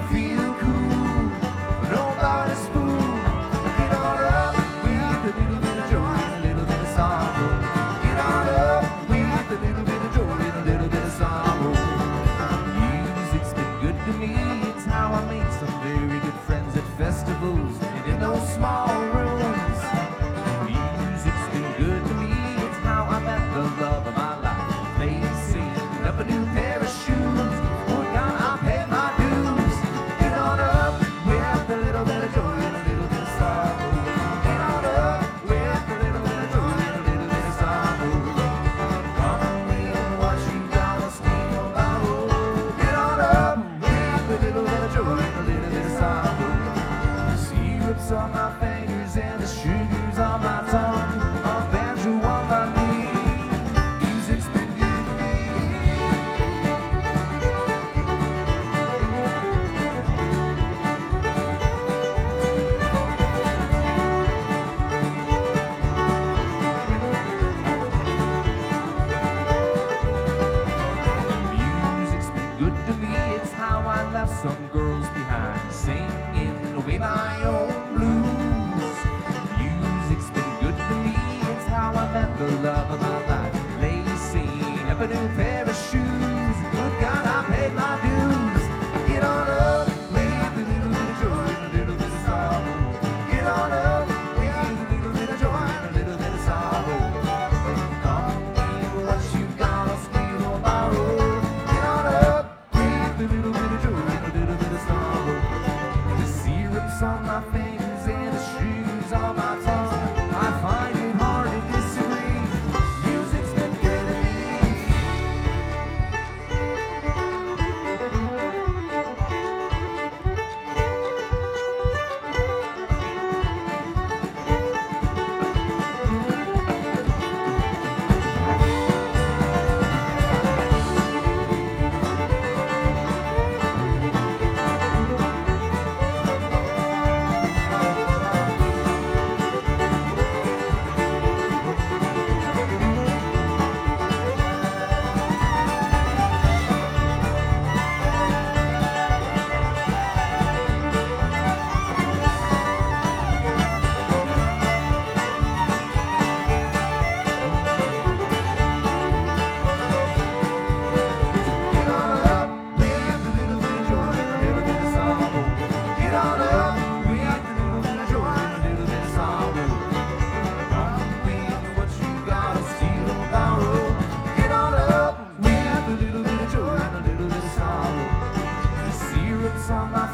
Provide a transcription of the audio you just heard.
feel cool. Nobody's fool. Get on up with a little bit of joy and a little bit of sorrow. Get on up with a little bit of joy and a little bit of sorrow. Music's been good to me. It's how I made some very good friends at festivals and in those small rooms. Music's been good to me. It's how I met the love of my life. Lacing up a new pair of shoes. Oh God, I paid my dues. Get on up with a little bit of joy and a little bit of sorrow. Get on up with a little bit of joy and a little bit of sorrow. Come in, what you gonna steal or borrow? Get on up with a little bit of joy and a little bit of sorrow. The syrup's on my fingers and the sugar's on my tongue. A banjo on my knee. Music's been good to me. Music's been good to me. It's how I left some girls behind, singing away my own blues. Music's been good to me. It's how I met the love of my life. Lacing up a new pair of shoes. Good God, I paid my dues. Get on up with a little bit of joy and a little bit of sorrow. Get on up with a little bit of joy and a little bit of sorrow. Come in, what you gonna steal or borrow? Get on up with a little bit of joy and a little bit of sorrow. The syrup's on my fingers and the shoes on my tongue. I find it hard to disagree. Music's been good to me. Get on up with a little bit of joy and a little bit of sorrow. Get on up with a little bit of joy and a little bit of sorrow. Come with what you gotta steal or borrow. Get on up with a little bit of joy and a little bit of sorrow. The syrup's on my